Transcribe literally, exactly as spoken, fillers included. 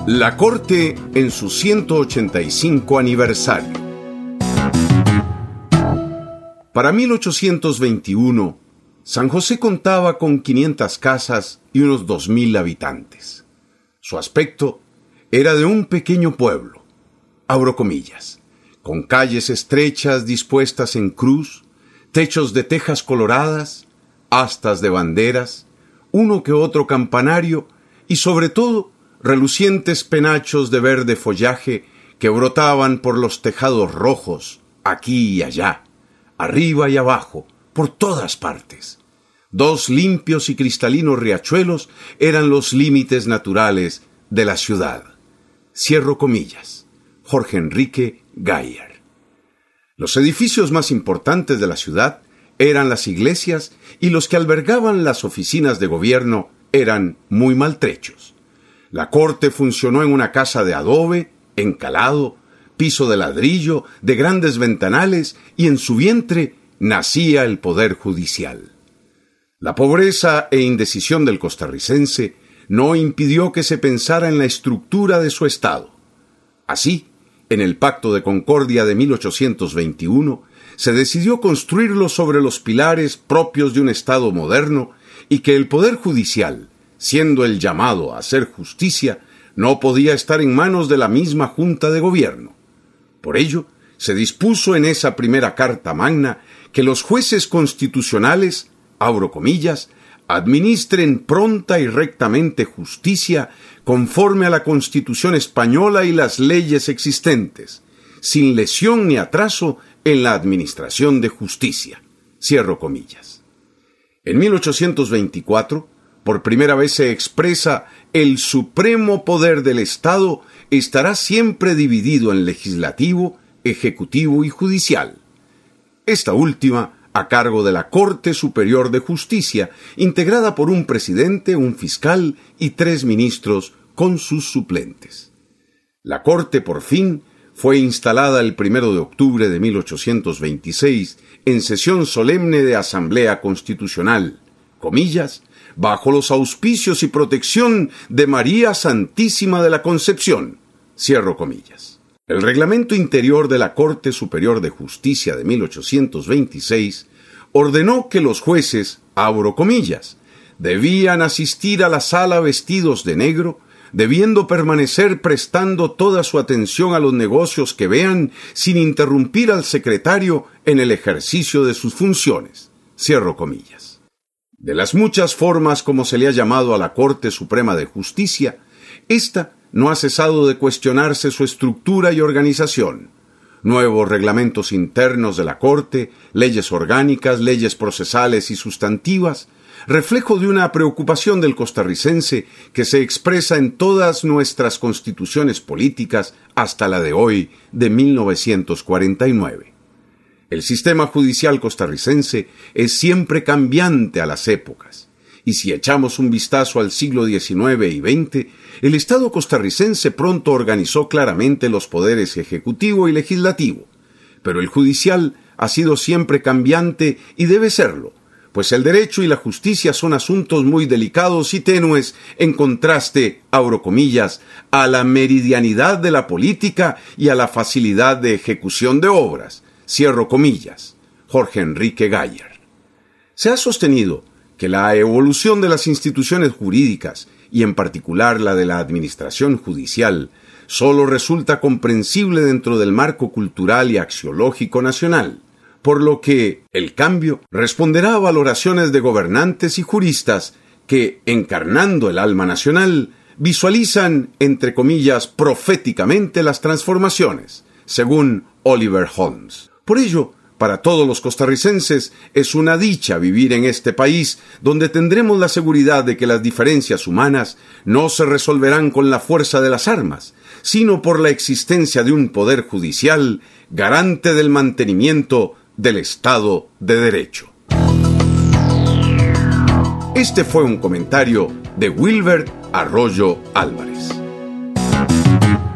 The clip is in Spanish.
La Corte en su ciento ochenta y cinco aniversario. Para mil ochocientos veintiuno, San José contaba con quinientas casas y unos dos mil habitantes. Su aspecto era de un pequeño pueblo, abro comillas, con calles estrechas dispuestas en cruz, techos de tejas coloradas, astas de banderas, uno que otro campanario y sobre todo relucientes penachos de verde follaje que brotaban por los tejados rojos, aquí y allá, arriba y abajo, por todas partes. Dos limpios y cristalinos riachuelos eran los límites naturales de la ciudad. Cierro comillas. Jorge Enrique Gayer. Los edificios más importantes de la ciudad eran las iglesias y los que albergaban las oficinas de gobierno eran muy maltrechos. La corte funcionó en una casa de adobe, encalado, piso de ladrillo, de grandes ventanales, y en su vientre nacía el poder judicial. La pobreza e indecisión del costarricense no impidió que se pensara en la estructura de su estado. Así, en el Pacto de Concordia de mil ochocientos veintiuno, se decidió construirlo sobre los pilares propios de un estado moderno y que el poder judicial, siendo el llamado a hacer justicia, no podía estar en manos de la misma Junta de Gobierno. Por ello, se dispuso en esa primera Carta Magna que los jueces constitucionales, abro comillas, administren pronta y rectamente justicia conforme a la Constitución española y las leyes existentes, sin lesión ni atraso en la administración de justicia. Cierro comillas. En mil ochocientos veinticuatro, por primera vez se expresa: el supremo poder del Estado estará siempre dividido en legislativo, ejecutivo y judicial. Esta última a cargo de la Corte Superior de Justicia, integrada por un presidente, un fiscal y tres ministros con sus suplentes. La Corte, por fin, fue instalada el primero de octubre de mil ochocientos veintiséis en sesión solemne de Asamblea Constitucional, comillas, bajo los auspicios y protección de María Santísima de la Concepción, cierro comillas. El reglamento interior de la Corte Superior de Justicia de mil ochocientos veintiséis ordenó que los jueces, abro comillas, debían asistir a la sala vestidos de negro, debiendo permanecer prestando toda su atención a los negocios que vean sin interrumpir al secretario en el ejercicio de sus funciones, cierro comillas. De las muchas formas como se le ha llamado a la Corte Suprema de Justicia, esta no ha cesado de cuestionarse su estructura y organización. Nuevos reglamentos internos de la Corte, leyes orgánicas, leyes procesales y sustantivas, reflejo de una preocupación del costarricense que se expresa en todas nuestras constituciones políticas hasta la de hoy, de mil novecientos cuarenta y nueve. El sistema judicial costarricense es siempre cambiante a las épocas. Y si echamos un vistazo al siglo diecinueve y veinte, el Estado costarricense pronto organizó claramente los poderes ejecutivo y legislativo, pero el judicial ha sido siempre cambiante y debe serlo, pues el derecho y la justicia son asuntos muy delicados y tenues en contraste, abro comillas, a la meridianidad de la política y a la facilidad de ejecución de obras, cierro comillas. Jorge Enrique Gayer. Se ha sostenido que la evolución de las instituciones jurídicas, y en particular la de la administración judicial, solo resulta comprensible dentro del marco cultural y axiológico nacional, por lo que el cambio responderá a valoraciones de gobernantes y juristas que, encarnando el alma nacional, visualizan, entre comillas, proféticamente las transformaciones, según Oliver Holmes. Por ello, para todos los costarricenses es una dicha vivir en este país donde tendremos la seguridad de que las diferencias humanas no se resolverán con la fuerza de las armas, sino por la existencia de un poder judicial garante del mantenimiento del Estado de Derecho. Este fue un comentario de Wilber Arroyo Álvarez.